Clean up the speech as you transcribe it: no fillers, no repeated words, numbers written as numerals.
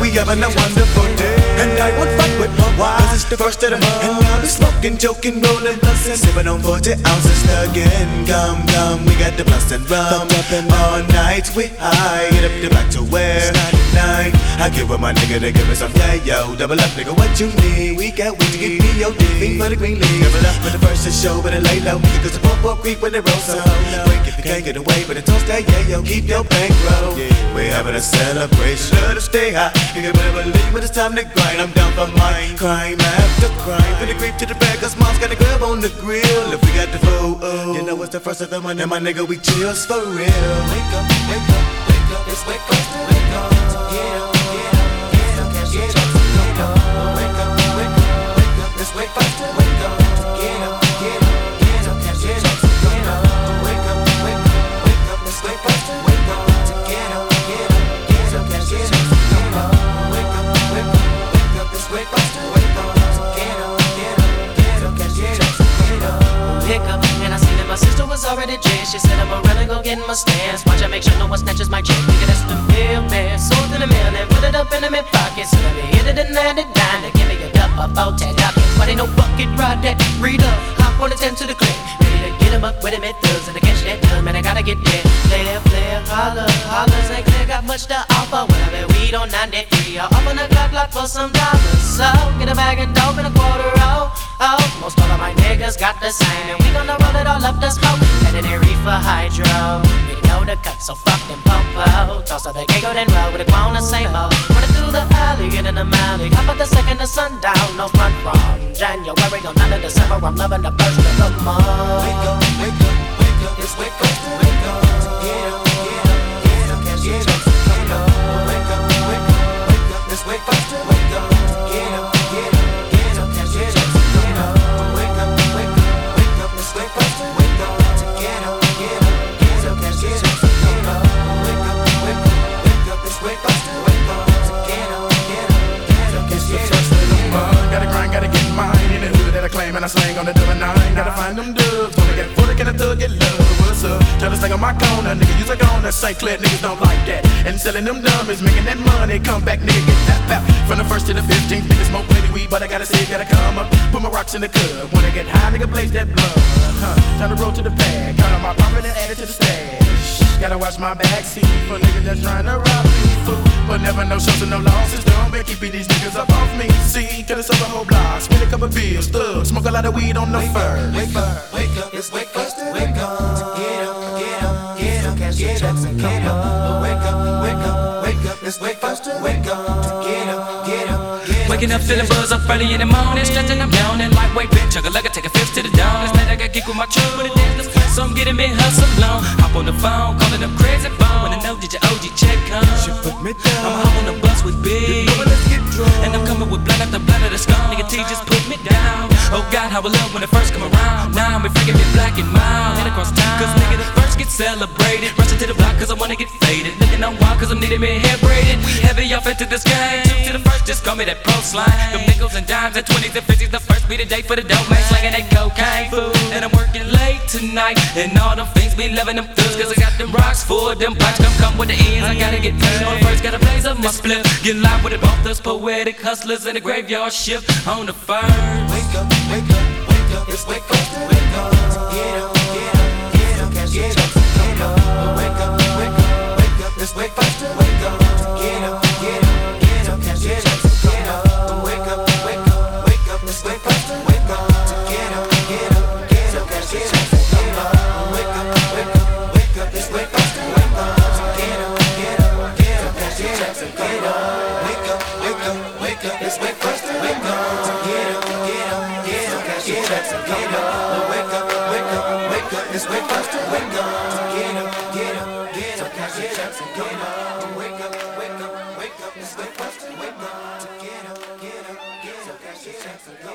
we having a wonderful day. And I won't fight with my wife, 'cause it's the first of the month. And I'll be smoking, joking, rolling blunts and sipping on 40 ounces again. Come, we got the blunts and rum. All night we high, get up the back to where 99. I give with my nigga to give me some yo. Double up, nigga, what you need? We got weed to get P.O.D. Fiend for the green league. Double up for the first to show, but it lay low. Cause the pump creep when they roll so break if you can't get away, but it toast that yo. Keep your bankroll. We're having a celebration, let us stay high. You can never believe when it's time to grind. I'm down for mine, crime after crime. Finna creep to the back, cause mom's got a grub on the grill. If we got the food, you know it's the first of the month. And my nigga, we chills for real. Wake up, wake up, wake up. It's wake up, wake up. Get up, get up, get up, get up, get up. Wake up, wake up, wake up. It's wake up, wake up. Get up, get up, get up, get up, get up. Wake up, wake up, wake up. It's wake up, wake up. Get up, get up, get up, get up, get up. Wake up, wake up, wake up. It's wake up, wake up. Get up, get up, get up, get up, get up. Pick up, and I see that my sister was already dressed. She said I'm a runner, go get in my stance. Watch I make sure no one snatches my check. Nigga, that's the real man. Sold in the mail and put it up in the mid pocket. So let me hit it and land it down. They give me a cup of about 10 dollars. But ain't no bucket ride that read up. Hop on the 10 to the click. Ready to get him up with him at thugs. And to catch that dub, man, I gotta get there. Player, holler, hollers ain't clear. Got much to offer. When I bet weed on 93. I'll up on the clock for some dollars. So get a bag of dope and a quarter roll. Oh, most all of my niggas got the same. And we gonna roll it all up the smoke. Legendary for hydro. We know the cut, so fuck them popo. Toss out the Gago, then roll with a grown the same old. Running through the alley, get in the alley. Hop out the second of sundown, no front from January on 9th of December. I'm loving the first of the month. Wake up, wake up, wake up. It's wake up, wake up. Get up, get up, get up, get up, get up. Wake up, wake up, wake up. It's wake up, wake up. Get up, get up, get up, get up, get up. Wake up, wake up, wake up. It's wake up, wake up. Get up, get up, get up, get up, get up. Wake up, wake up, wake up. It's wake up, wake up. Get up, get up, get up, It's the get first of the month. Gotta grind, gotta get mine. In the hood that I claim and I slang on the double nine. Gotta find them dubs. Wanna get full, can a thug get love? What's up? Try to slang on my corner, nigga. Use a corner. St. Clair niggas don't like that. And selling them dummies, making that money. Come back, nigga, get that pap. From the 1st to the 15th, nigga smoke plenty weed, but I gotta say, gotta come up. Put my rocks in the cup. Wanna get high, nigga, blaze that blood. Time to roll to the bag. Count on my profit and add it to the stash. Gotta watch my backseat for niggas that's trying to rob me, fool. But never no shows and no losses. Don't make keep these niggas up off me. See, coulda sold a whole block, spend a couple bills, thug. Smoke a lot of weed on the first. Wake up, wake up, it's wake up, wake up. Get up, get up, get up, get up, get up. Wake up, wake up, wake up, it's wake up, wake up. Get up, get up, get up. Waking up feeling buzz up early in the morning. Stretching, I'm yawning. Lightweight bitch, chug a lugger, take a fifth to the dawn. Last night I got geek with my truck, but it dance, so I'm getting me hustle on. Hop on the phone, calling up crazy phone. Wanna know did your OG check come? She put me down. I'm hop on the bus with Big, Let's get drunk. and I'm coming with blood after blood of the skull. Nigga T just put me down. Oh God, how I love when it first come around. Now I'm freaking me black and mild. Head across town, cause nigga the first get celebrated. Rushing to the block cause I wanna get faded. Looking on wild cause I'm needing me hair braided. We heavy off into this game. Two to the first, just call me that pro slime. Them nickels and dimes and 20s and 50s. The first be the day for the dope man. Slanging that cocaine food. And I'm working late tonight. And all them things be loving them thugs. Cause I got them rocks for them blocks. Come with the ends, I gotta get paid. On the first, gotta blaze up my split. Get live with it, both us poetic hustlers in the graveyard shift. On the first. Wake up, wake up, wake up, it's wake up, wake up. Get up, get up, get up, get up, get up. Wake up, wake up, wake up, it's wake up, wake up. Get up, get up, get up, get up, get up. Wake up, wake up, wake up, it's wake up, wake up. Get up, get up, get up, get up, get up. Wake up, wake up, wake up, it's wake up, wake up. Get up, get up, get up, get up, get up. Wake up, wake up, wake up, it's wake up, wake up. Get up, get up, get up, get up, get up. Wake up, wake up, wake up, it's wake up, wake up. Get up, get up, get up, get up, get up. Wake up, wake up, wake up, it's wake up, wake up. Get up, get up, get up, get up.